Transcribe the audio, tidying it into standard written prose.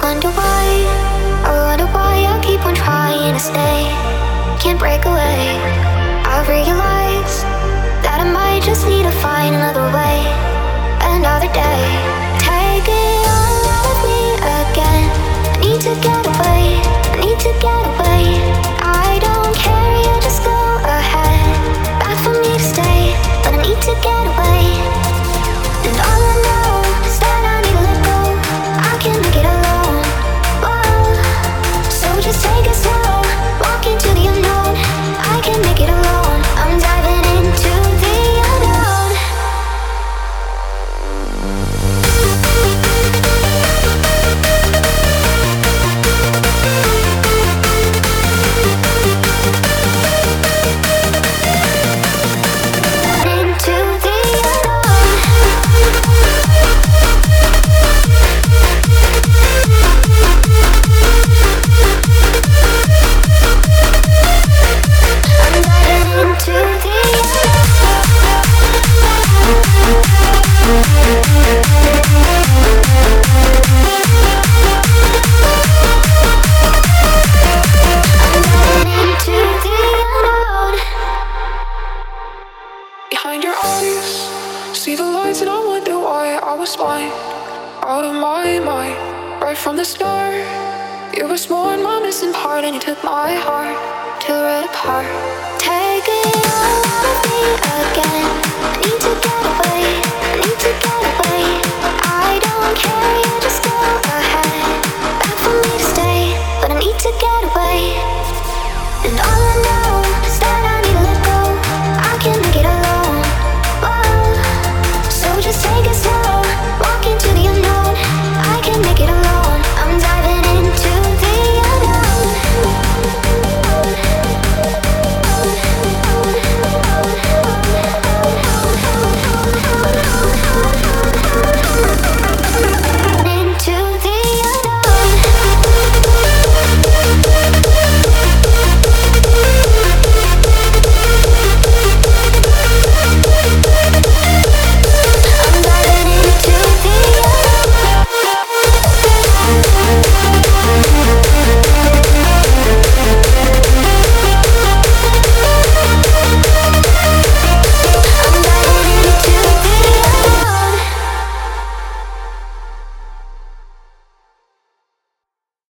wonder why I keep on trying to stay. Can't break away. I realize that I might just need to find another way. Another day. Take it all out of me again. I need to get away. I need to get away. I don't care, you just go ahead. Bad for me to stay, but I need to get away. And all I know is that I need to let go. I can't make it alone. Whoa. So just take it slow. Walk into the unknown. I can't make it alone. I'm diving into the unknown. Into the unknown. I'm diving into the unknown. Behind your eyes, see the lights and I wonder why I was blind, out of my mind. Right from the start, you were small and my missing part, and you took my heart, tore it apart. Take it all out of me again.